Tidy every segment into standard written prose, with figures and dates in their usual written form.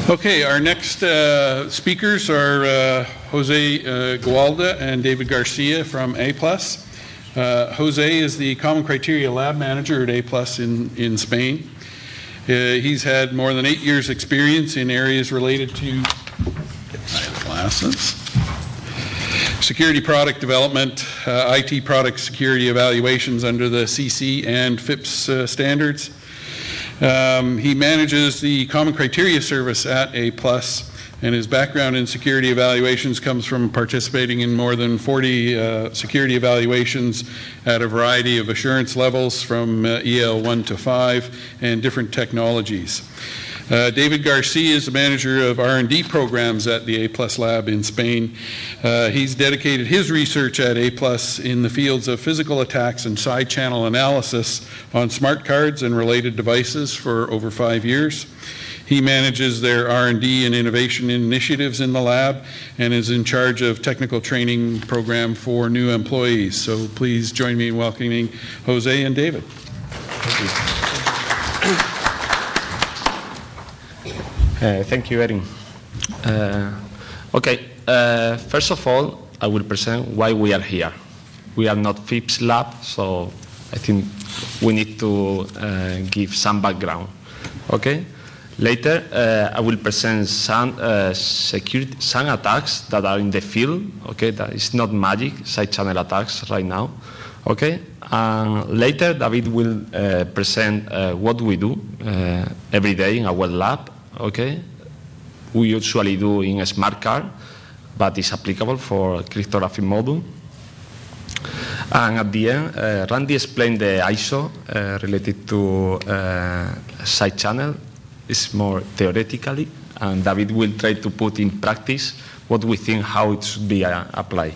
Okay, our next speakers are Jose Gualda and David Garcia from A+. Jose is the Common Criteria Lab Manager at A+ in Spain. He's had more than 8 years' experience in areas related to security product development, IT product security evaluations under the CC and FIPS standards. He manages the Common Criteria Service at A+, and his background in security evaluations comes from participating in more than 40 security evaluations at a variety of assurance levels from EL 1 to 5 and different technologies. David Garcia is the manager of R&D programs at the A+ Lab in Spain. He's dedicated his research at A+ in the fields of physical attacks and side channel analysis on smart cards and related devices for over 5 years. He manages their R&D and innovation initiatives in the lab and is in charge of technical training program for new employees. So please join me in welcoming Jose and David. Thank you. Thank you, Erin. First of all, I will present why we are here. We are not FIPS Lab, so I think we need to give some background. Okay. Later, I will present some attacks that are in the field. Okay, that is not magic, side channel attacks right now. Okay, and later David will present what we do every day in our lab. Okay, we usually do in a smart card, but it's applicable for cryptographic module. And at the end, Randy explained the ISO related to side channel. It's more theoretically, and David will try to put in practice what we think how it should be applied.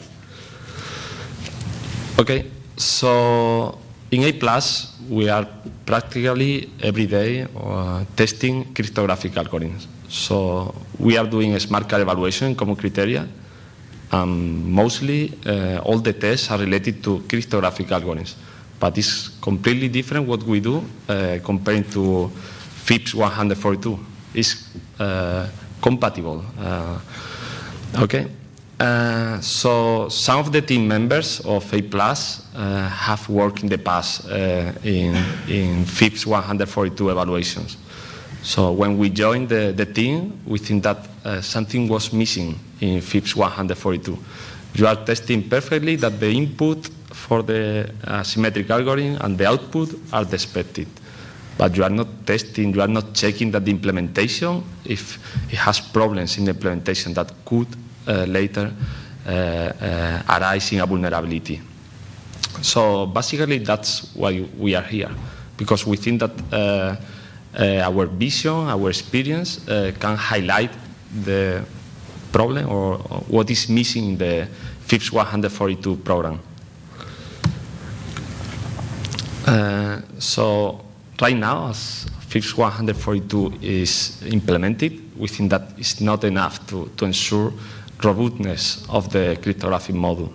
Okay, so in A+, we are practically every day testing cryptographic algorithms. So we are doing a smart card evaluation in Common Criteria. Mostly all the tests are related to cryptographic algorithms, but it's completely different what we do compared to FIPS 142. It's compatible. Okay. So some of the team members of A+ have worked in the past in FIPS 142 evaluations. So when we joined the team, we think that something was missing in FIPS 142. You are testing perfectly that the input for the symmetric algorithm and the output are expected. But you are not testing, you are not checking that the implementation, if it has problems in the implementation that could later arise in a vulnerability. So basically that's why we are here, because we think that our vision, our experience can highlight the problem or what is missing in the FIPS 142 program. So right now, as FIPS 142 is implemented, we think that it's not enough to ensure robustness of the cryptographic module.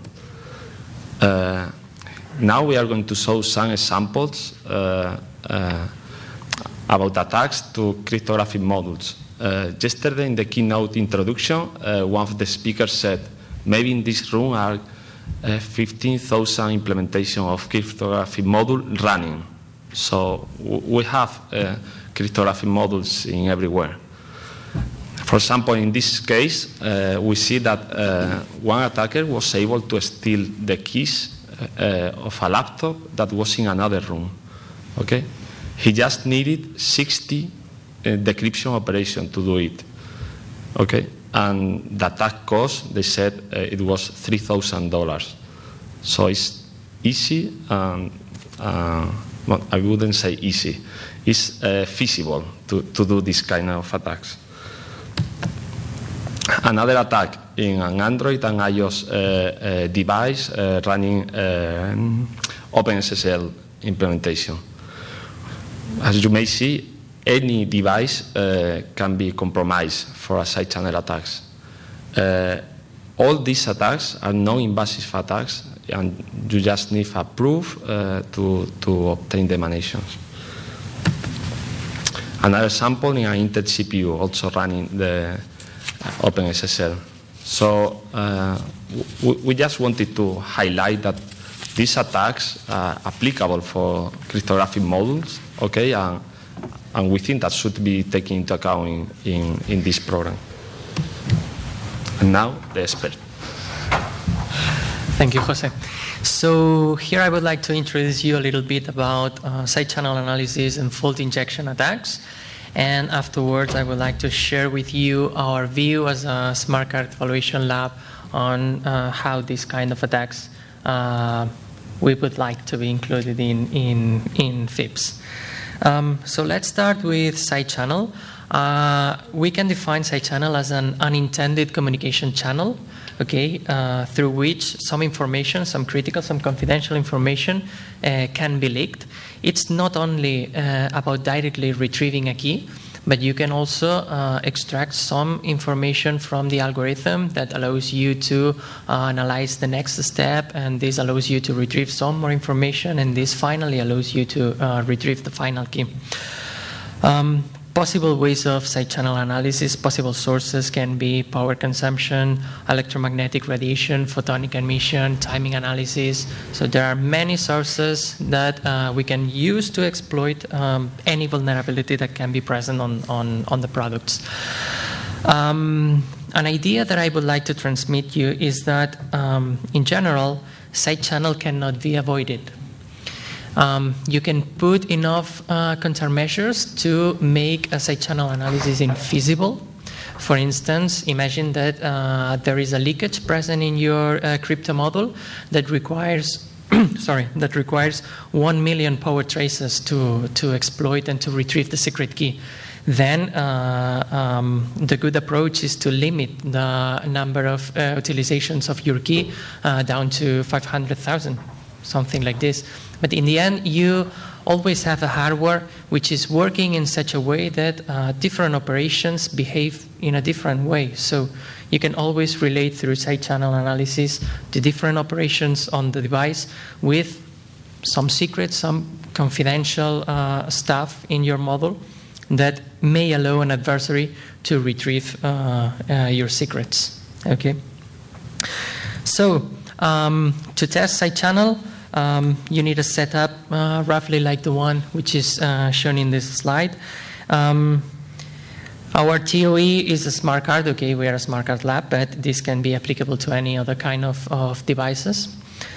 Now we are going to show some examples about attacks to cryptographic modules. Yesterday in the keynote introduction, one of the speakers said, maybe in this room are 15,000 implementation of cryptographic module running. So we have cryptographic modules in everywhere. For example, in this case, we see that one attacker was able to steal the keys of a laptop that was in another room. Okay, he just needed 60 decryption operations to do it. Okay, and the attack cost, they said it was $3,000. So it's easy. Well, I wouldn't say easy. It's feasible to do this kind of attacks. Another attack in an Android and iOS device running OpenSSL implementation. As you may see, any device can be compromised for a side channel attacks. All these attacks are non-invasive attacks, and you just need a proof to obtain the emanations. another sample in an Intel CPU also running the OpenSSL. So we just wanted to highlight that these attacks are applicable for cryptographic modules, okay, and we think that should be taken into account in this program. And now, the expert. Thank you, Jose. So here I would like to introduce you a little bit about side channel analysis and fault injection attacks. And afterwards, I would like to share with you our view as a Smart Card Evaluation Lab on how these kind of attacks we would like to be included in FIPS. So let's start with side channel. We can define side channel as an unintended communication channel, okay, through which some information, some critical, some confidential information can be leaked. It's not only about directly retrieving a key, but you can also extract some information from the algorithm that allows you to analyze the next step, and this allows you to retrieve some more information, and this finally allows you to retrieve the final key. Possible ways of side channel analysis, possible sources can be power consumption, electromagnetic radiation, photonic emission, timing analysis. So there are many sources that we can use to exploit any vulnerability that can be present on the products. An idea that I would like to transmit you is that in general, side channel cannot be avoided. You can put enough countermeasures to make a side channel analysis infeasible. For instance, imagine that there is a leakage present in your crypto model that requires 1 million power traces to exploit and to retrieve the secret key. Then the good approach is to limit the number of utilizations of your key down to 500,000, something like this. But in the end, you always have a hardware which is working in such a way that different operations behave in a different way. So you can always relate through side channel analysis the different operations on the device with some secrets, some confidential stuff in your model that may allow an adversary to retrieve your secrets. Okay. So to test side channel, you need a setup roughly like the one which is shown in this slide. Our TOE is a smart card. Okay, we are a smart card lab, but this can be applicable to any other kind of devices.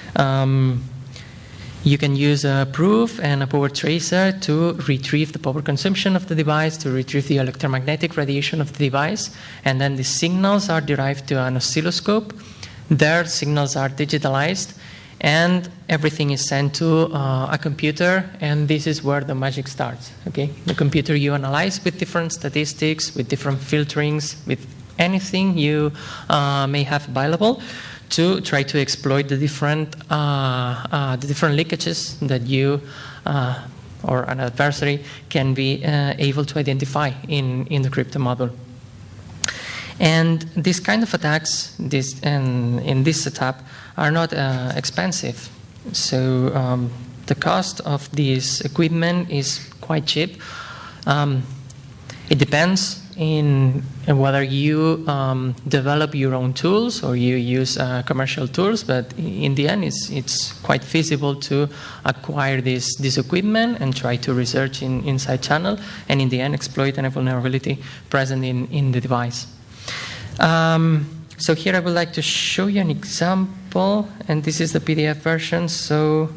You can use a proof and a power tracer to retrieve the power consumption of the device, to retrieve the electromagnetic radiation of the device, and then the signals are derived to an oscilloscope. Their signals are digitalized, and everything is sent to a computer, and this is where the magic starts. Okay, the computer you analyze with different statistics, with different filterings, with anything you may have available to try to exploit the different leakages that you or an adversary can be able to identify in the crypto model. And these kind of attacks, in this setup, are not expensive. So the cost of this equipment is quite cheap. It depends in whether you develop your own tools or you use commercial tools, but in the end, it's quite feasible to acquire this equipment and try to research inside channel, and in the end, exploit any vulnerability present in the device. So here I would like to show you an example, and this is the PDF version. So,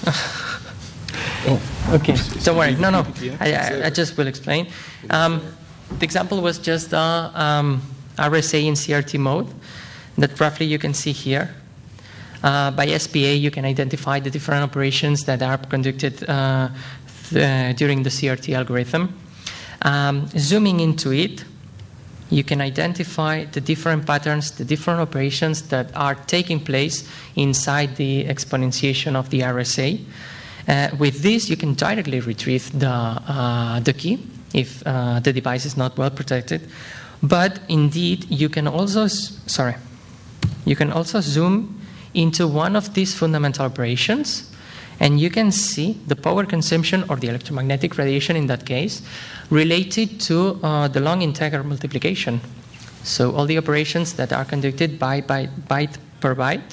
okay, don't worry. No, I just will explain. The example was just RSA in CRT mode that roughly you can see here. By SPA, you can identify the different operations that are conducted during the CRT algorithm. Zooming into it, you can identify the different patterns, the different operations that are taking place inside the exponentiation of the RSA. With this, you can directly retrieve the key if the device is not well protected. But indeed, you can also zoom into one of these fundamental operations And you can see the power consumption, or the electromagnetic radiation in that case, related to the long integer multiplication. So all the operations that are conducted by byte per byte.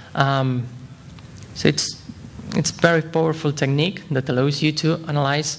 So it's a very powerful technique that allows you to analyze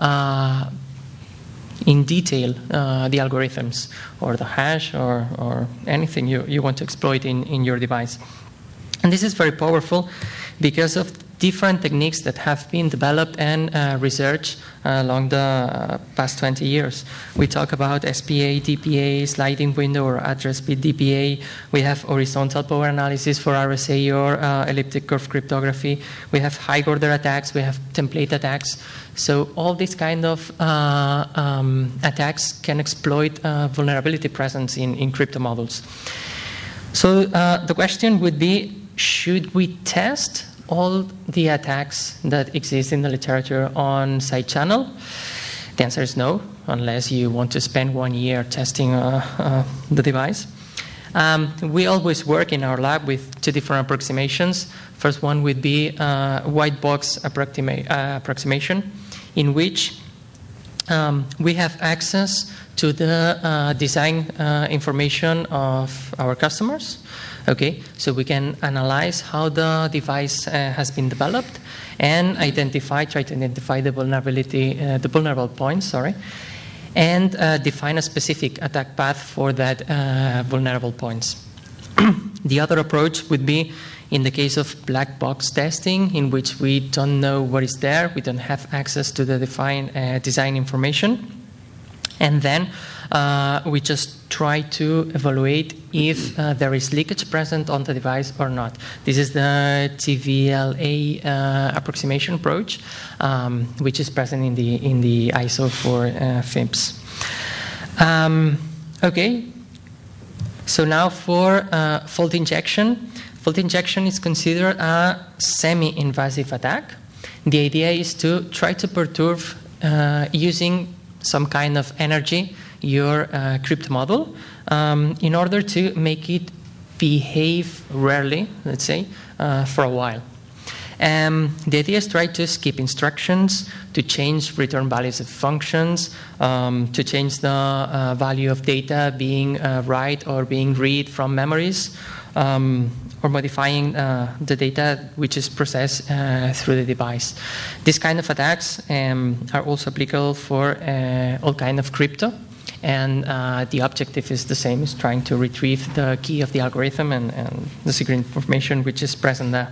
in detail the algorithms or the hash or anything you want to exploit in your device. And this is very powerful because of different techniques that have been developed and researched along the past 20 years. We talk about SPA, DPA, sliding window or address bit DPA. We have horizontal power analysis for RSA or elliptic curve cryptography. We have high order attacks. We have template attacks. So all these kind of attacks can exploit vulnerability presence in crypto models. So the question would be, should we test all the attacks that exist in the literature on side channel? The answer is no, unless you want to spend 1 year testing the device. We always work in our lab with 2 different approximations. First one would be white box approximation, in which we have access to the design information of our customers. Okay, so we can analyze how the device has been developed and try to identify the vulnerable points, and define a specific attack path for that vulnerable points. The other approach would be in the case of black box testing, in which we don't know what is there, we don't have access to the defined design information, and then we just try to evaluate if there is leakage present on the device or not. This is the TVLA approximation approach, which is present in the ISO for FIPS. Okay, so now for fault injection. Fault injection is considered a semi-invasive attack. The idea is to try to perturb using some kind of energy your crypto model in order to make it behave rarely, let's say, for a while. The idea is to try to skip instructions, to change return values of functions, to change the value of data being write or being read from memories, or modifying the data which is processed through the device. These kind of attacks are also applicable for all kind of crypto. And the objective is the same, is trying to retrieve the key of the algorithm and the secret information which is present there.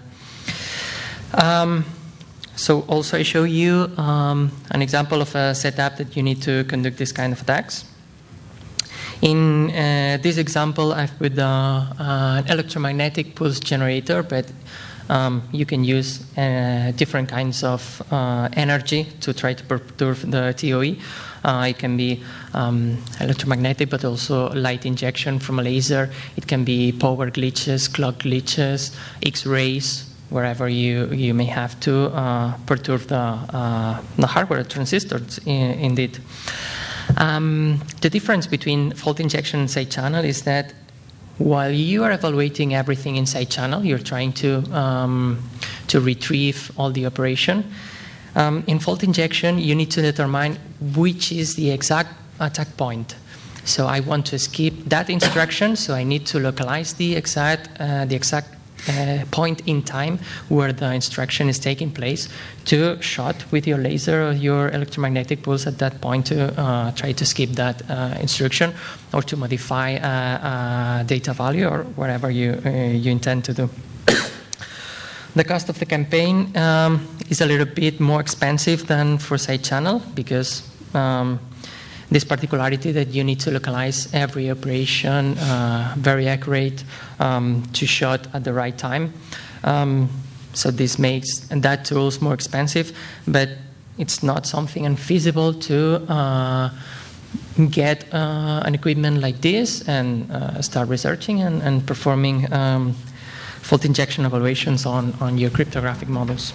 So also I show you an example of a setup that you need to conduct this kind of attacks. In this example, I've put an electromagnetic pulse generator, but you can use different kinds of energy to try to perturb the TOE. It can be electromagnetic, but also light injection from a laser. It can be power glitches, clock glitches, X-rays, wherever you may have to perturb the hardware transistors, indeed. The difference between fault injection and side channel is that while you are evaluating everything inside channel, you're trying to retrieve all the operation. In fault injection, you need to determine which is the exact attack point. So I want to skip that instruction, so I need to localize the exact point in time where the instruction is taking place to shot with your laser or your electromagnetic pulse at that point to try to skip that instruction or to modify data value or whatever you intend to do. The cost of the campaign is a little bit more expensive than for side channel because this particularity that you need to localize every operation very accurate to shot at the right time. So this makes that tools more expensive, but it's not something unfeasible to get an equipment like this and start researching and performing fault injection evaluations on your cryptographic models.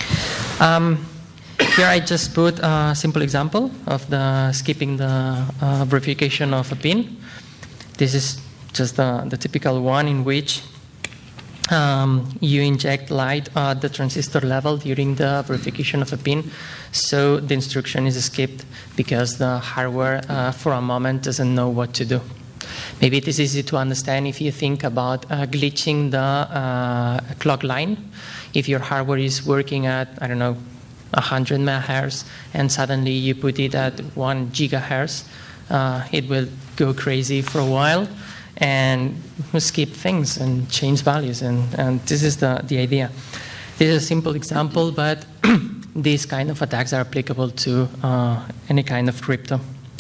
Here I just put a simple example of the skipping the verification of a pin. This is just the typical one in which You inject light at the transistor level during the verification of a pin, so the instruction is skipped because the hardware for a moment doesn't know what to do. Maybe it is easy to understand if you think about glitching the clock line. If your hardware is working at, I don't know, 100 megahertz, and suddenly you put it at 1 gigahertz, it will go crazy for a while and skip things and change values. And this is the idea. This is a simple example, but these kind of attacks are applicable to any kind of crypto.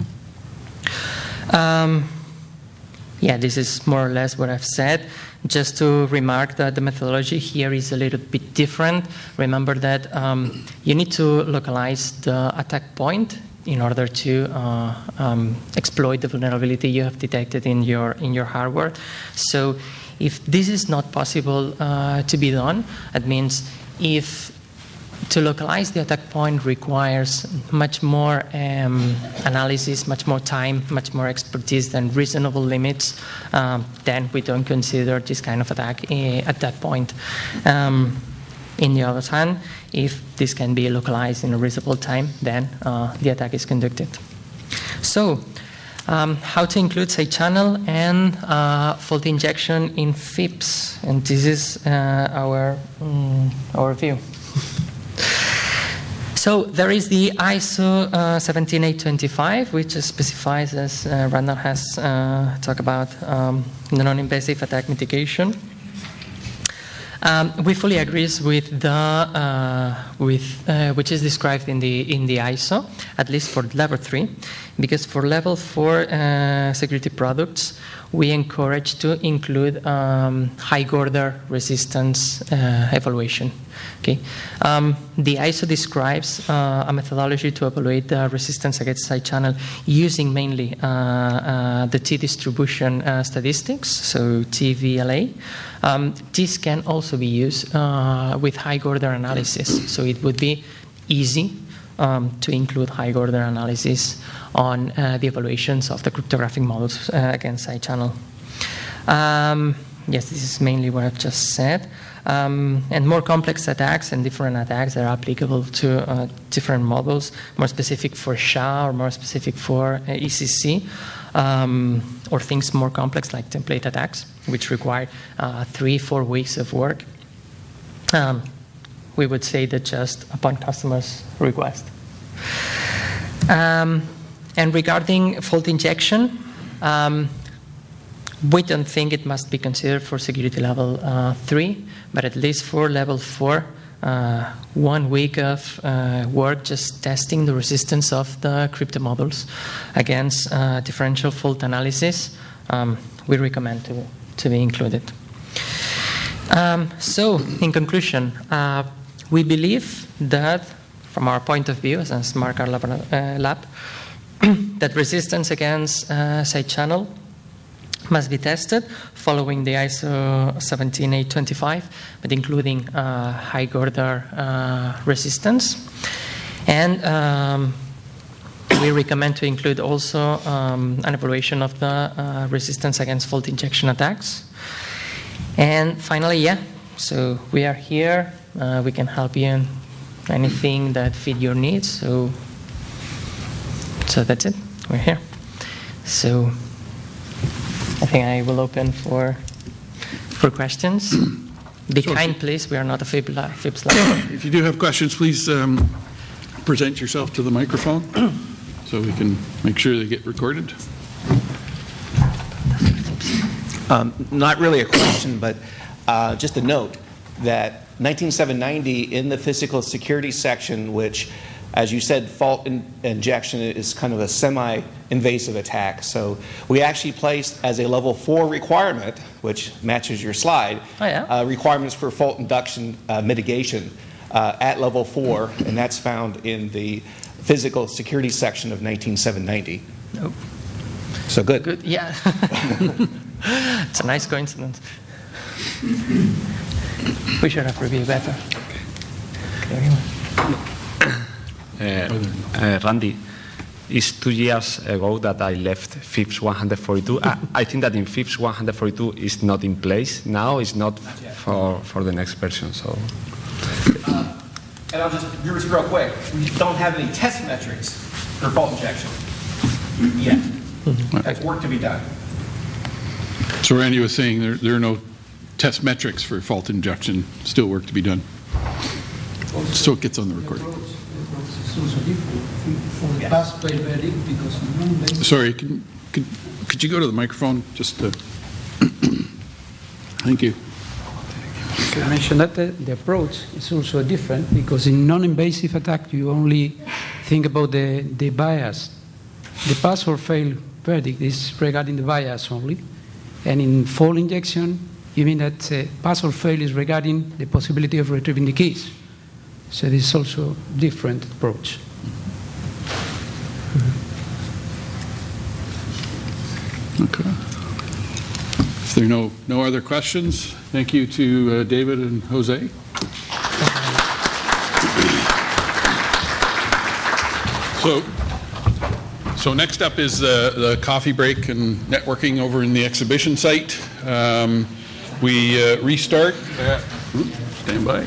Yeah, this is more or less what I've said. Just to remark that the methodology here is a little bit different. Remember that you need to localize the attack point in order to exploit the vulnerability you have detected in your hardware. So if this is not possible to be done, that means if to localize the attack point requires much more analysis, much more time, much more expertise than reasonable limits, then we don't consider this kind of attack at that point. In the other hand, if this can be localized in a reasonable time, then the attack is conducted. So, how to include side channel and fault injection in FIPS, and this is our view. So there is the ISO 17825, which specifies, as Randall has talked about, the non-invasive attack mitigation. We fully agree with the which is described in the ISO, at least for level 3, because for level 4 security products, we encourage to include high order resistance evaluation. Okay, the ISO describes a methodology to evaluate the resistance against side channel using mainly the T distribution statistics, so TVLA. This can also be used with high order analysis, so it would be easy to include high order analysis on the evaluations of the cryptographic models against side channel. Yes, this is mainly what I've just said. And more complex attacks and different attacks are applicable to different models, more specific for SHA or more specific for ECC, or things more complex like template attacks, which require 3-4 weeks of work. We would say that just upon customer's request. And regarding fault injection, we don't think it must be considered for security level 3, but at least for level 4, 1 week of work just testing the resistance of the crypto models against differential fault analysis, we recommend to be included. So, in conclusion, we believe that, from our point of view as a smart card lab, that resistance against side channel must be tested following the ISO 17825, but including high order resistance. And we recommend to include also an evaluation of the resistance against fault injection attacks. And finally, yeah, so we are here. We can help you in anything that fit your needs. So that's it. We're here. So I think I will open for questions. Be kind, please. We are not a FIPS lab. If you do have questions, please present yourself to the microphone so we can make sure they get recorded. Not really a question, but just a note that 19790 in the physical security section, which, as you said, fault injection is kind of a semi-invasive attack. So we actually placed as a level 4 requirement, which matches your slide, requirements for fault induction mitigation at level 4, and that's found in the physical security section of 19790. Nope. So good. Good, yeah. It's a nice coincidence. We should have reviewed better. Okay. Randy, it's 2 years ago that I left FIPS 142. I think that in FIPS 142 is not in place now. It's not for the next version. So. And I'll just real quick. We don't have any test metrics for fault injection yet. That's work to be done. So Randy was saying there are no test metrics for fault injection, still work to be done. So it gets on the recording. Sorry, could you go to the microphone just to, thank you. I mentioned that the approach is also different because in non-invasive attack you only think about the bias. The pass or fail verdict is regarding the bias only. And in fault injection, you mean that pass or fail is regarding the possibility of retrieving the keys. So this is also a different approach. Okay. If there are no other questions, thank you to David and Jose. So next up is the coffee break and networking over in the exhibition site. We restart. Stand by.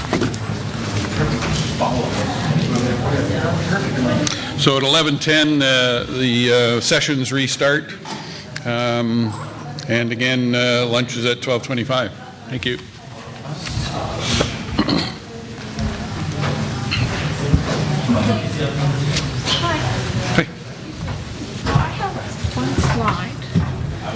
So at 11:10, the sessions restart. And again, lunch is at 12:25. Thank you.